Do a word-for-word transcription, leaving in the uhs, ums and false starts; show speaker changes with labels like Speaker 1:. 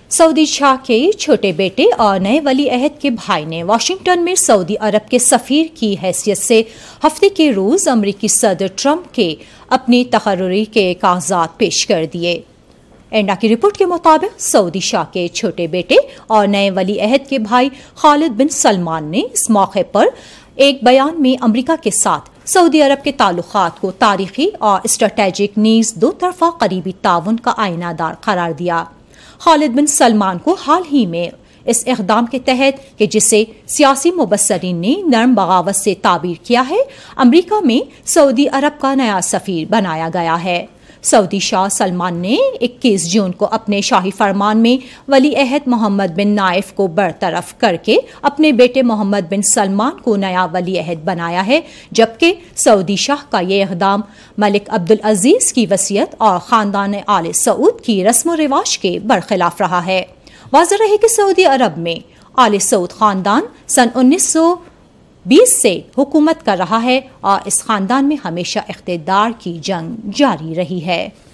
Speaker 1: سعودی شاہ کے چھوٹے بیٹے اور نئے ولی عہد کے بھائی نے واشنگٹن میں سعودی عرب کے سفیر کی حیثیت سے ہفتے کے روز امریکی صدر ٹرمپ کے اپنی تقرری کے کاغذات پیش کر دیے۔ اینڈا کی رپورٹ کے مطابق سعودی شاہ کے چھوٹے بیٹے اور نئے ولی عہد کے بھائی خالد بن سلمان نے اس موقع پر ایک بیان میں امریکہ کے ساتھ سعودی عرب کے تعلقات کو تاریخی اور اسٹریٹجک نیز دو طرفہ قریبی تعاون کا آئینہ دار قرار دیا۔ خالد بن سلمان کو حال ہی میں اس اقدام کے تحت کہ جسے سیاسی مبصرین نے نرم بغاوت سے تعبیر کیا ہے، امریکہ میں سعودی عرب کا نیا سفیر بنایا گیا ہے۔ سعودی شاہ سلمان نے اکیس جون کو اپنے شاہی فرمان میں ولی عہد محمد بن نائف کو برطرف کر کے اپنے بیٹے محمد بن سلمان کو نیا ولی عہد بنایا ہے، جبکہ سعودی شاہ کا یہ اقدام ملک عبدالعزیز کی وصیت اور خاندان آل سعود کی رسم و رواج کے برخلاف رہا ہے۔ واضح رہے کہ سعودی عرب میں آل سعود خاندان سن انیس سو بیس سے حکومت کر رہا ہے اور اس خاندان میں ہمیشہ اقتدار کی جنگ جاری رہی ہے۔